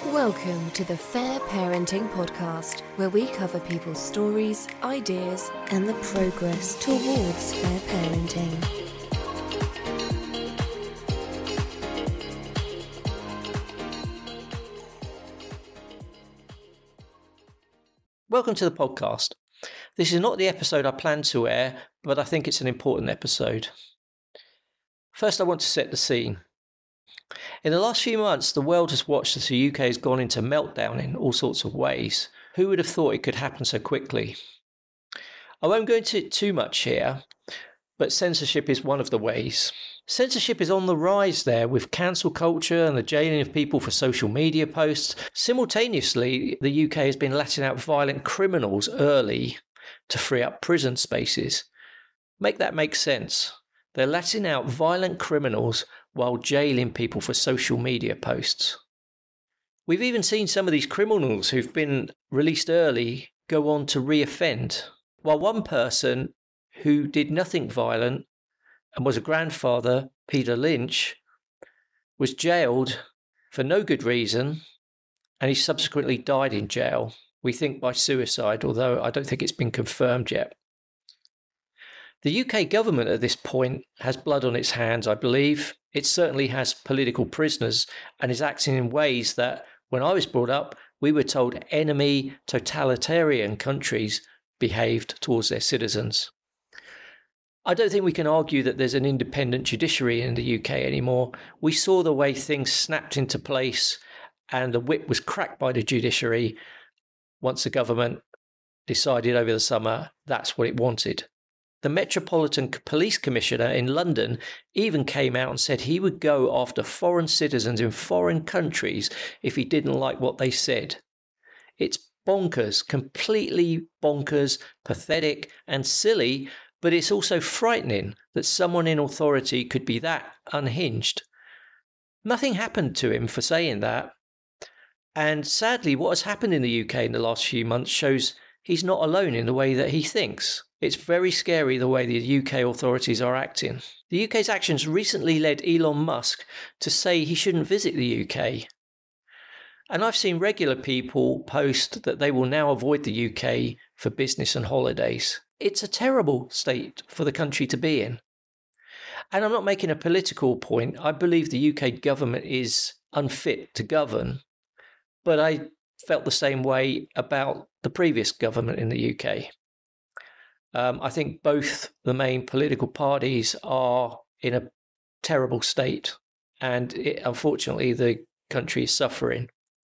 Welcome to the Fair Parenting Podcast, where we cover people's stories, ideas, and the progress towards fair parenting. Welcome to the podcast. This is not the episode I planned to air, but I think it's an important episode. First, I want to set the scene. In the last few months, the world has watched as the UK has gone into meltdown in all sorts of ways. Who would have thought it could happen so quickly? I won't go into it too much here, but censorship is one of the ways. Censorship is on the rise there, with cancel culture and the jailing of people for social media posts. Simultaneously, the UK has been letting out violent criminals early to free up prison spaces. Make that make sense. They're letting out violent criminals while jailing people for social media posts. We've even seen some of these criminals who've been released early go on to re-offend, while one person who did nothing violent and was a grandfather, Peter Lynch, was jailed for no good reason, and he subsequently died in jail. We think by suicide, although I don't think it's been confirmed yet. The UK government at this point has blood on its hands, I believe. It certainly has political prisoners and is acting in ways that, when I was brought up, we were told enemy totalitarian countries behaved towards their citizens. I don't think we can argue that there's an independent judiciary in the UK anymore. We saw the way things snapped into place and the whip was cracked by the judiciary once the government decided over the summer that's what it wanted. The Metropolitan Police Commissioner in London even came out and said he would go after foreign citizens in foreign countries if he didn't like what they said. It's bonkers, completely bonkers, pathetic and silly, but it's also frightening that someone in authority could be that unhinged. Nothing happened to him for saying that. And sadly, what has happened in the UK in the last few months shows he's not alone in the way that he thinks. It's very scary the way the UK authorities are acting. The UK's actions recently led Elon Musk to say he shouldn't visit the UK. And I've seen regular people post that they will now avoid the UK for business and holidays. It's a terrible state for the country to be in. And I'm not making a political point. I believe the UK government is unfit to govern. But I felt the same way about the previous government in the UK. I think both the main political parties are in a terrible state, and unfortunately the country is suffering.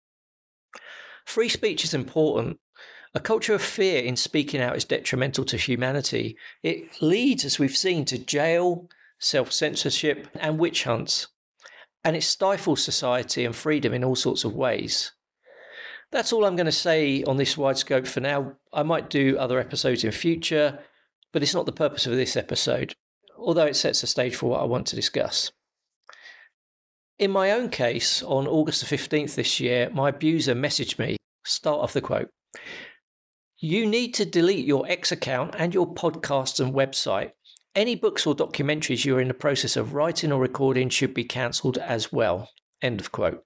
Free speech is important. A culture of fear in speaking out is detrimental to humanity. It leads, as we've seen, to jail, self-censorship and witch hunts. And it stifles society and freedom in all sorts of ways. That's all I'm going to say on this wide scope for now. I might do other episodes in future, but it's not the purpose of this episode, although it sets the stage for what I want to discuss. In my own case, on August the 15th this year, my abuser messaged me. Start off the quote. "You need to delete your X account and your podcasts and website. Any books or documentaries you're in the process of writing or recording should be cancelled as well." End of quote.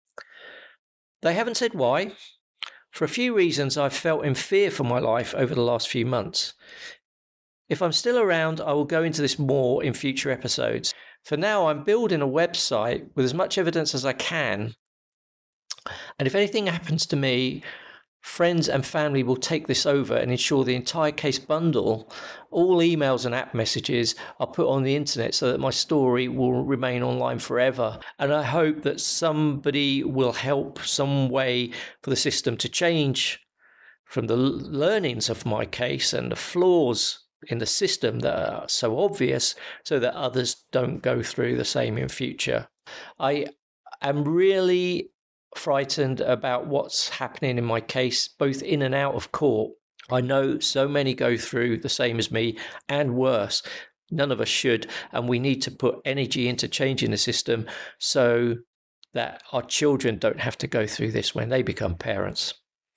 They haven't said why. For a few reasons, I've felt in fear for my life over the last few months. If I'm still around, I will go into this more in future episodes. For now, I'm building a website with as much evidence as I can. And if anything happens to me, friends and family will take this over and ensure the entire case bundle, all emails and app messages are put on the internet so that my story will remain online forever. And I hope that somebody will help some way for the system to change from the learnings of my case and the flaws in the system that are so obvious so that others don't go through the same in future. I am really frightened about what's happening in my case, both in and out of court. I know so many go through the same as me and worse. None of us should, and we need to put energy into changing the system so that our children don't have to go through this when they become parents.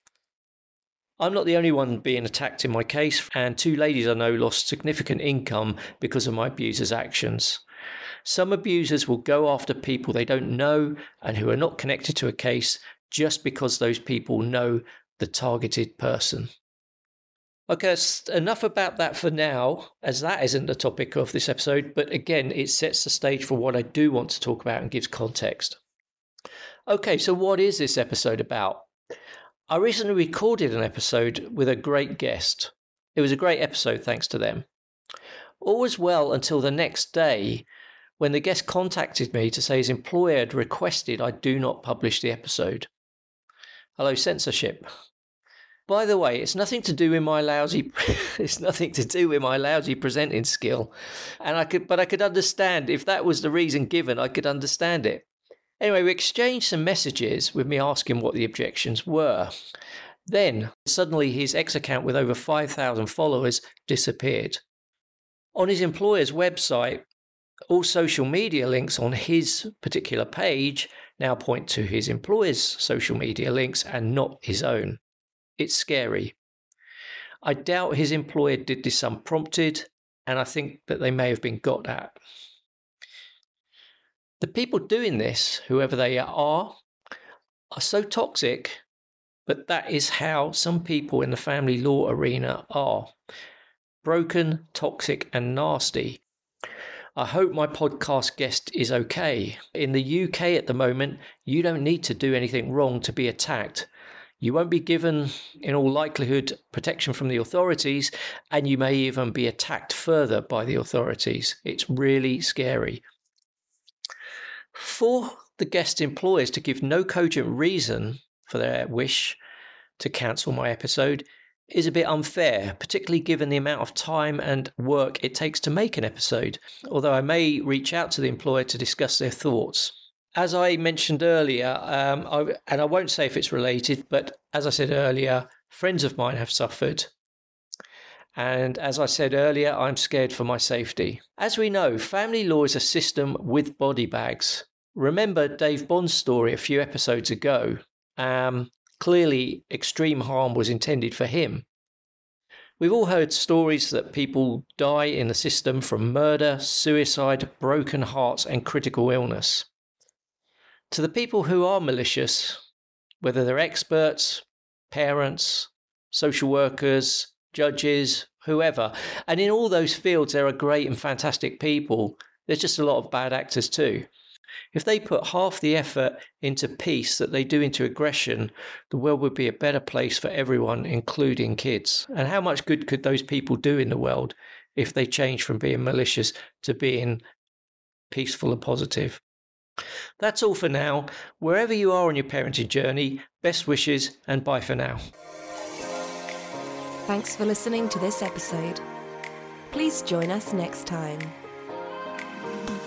I'm not the only one being attacked in my case, and two ladies I know lost significant income because of my abuser's actions. Some abusers will go after people they don't know and who are not connected to a case just because those people know the targeted person. Okay, enough about that for now, as that isn't the topic of this episode, but again, it sets the stage for what I do want to talk about and gives context. Okay, so what is this episode about? I recently recorded an episode with a great guest. It was a great episode thanks to them. All was well until the next day when the guest contacted me to say his employer had requested I do not publish the episode. Hello, censorship. By the way, it's nothing to do with my lousy presenting skill. And I could understand if that was the reason given, I could understand it. Anyway, we exchanged some messages with me asking what the objections were. Then, suddenly his X account with over 5,000 followers disappeared. On his employer's website, all social media links on his particular page now point to his employer's social media links and not his own. It's scary. I doubt his employer did this unprompted, and I think that they may have been got at. The people doing this, whoever they are so toxic, but that is how some people in the family law arena are. Broken, toxic, and nasty. I hope my podcast guest is okay. In the UK at the moment, you don't need to do anything wrong to be attacked. You won't be given, in all likelihood, protection from the authorities, and you may even be attacked further by the authorities. It's really scary. For the guest employers to give no cogent reason for their wish to cancel my episode is a bit unfair, particularly given the amount of time and work it takes to make an episode, although I may reach out to the employer to discuss their thoughts. As I mentioned earlier, and I won't say if it's related, but as I said earlier, friends of mine have suffered. And as I said earlier, I'm scared for my safety. As we know, family law is a system with body bags. Remember Dave Bond's story a few episodes ago. Clearly, extreme harm was intended for him. We've all heard stories that people die in the system from murder, suicide, broken hearts, and critical illness. To the people who are malicious, whether they're experts, parents, social workers, judges, whoever, and in all those fields there are great and fantastic people, there's just a lot of bad actors too. If they put half the effort into peace that they do into aggression, the world would be a better place for everyone, including kids. And how much good could those people do in the world if they change from being malicious to being peaceful and positive? That's all for now. Wherever you are on your parenting journey, best wishes and bye for now. Thanks for listening to this episode. Please join us next time.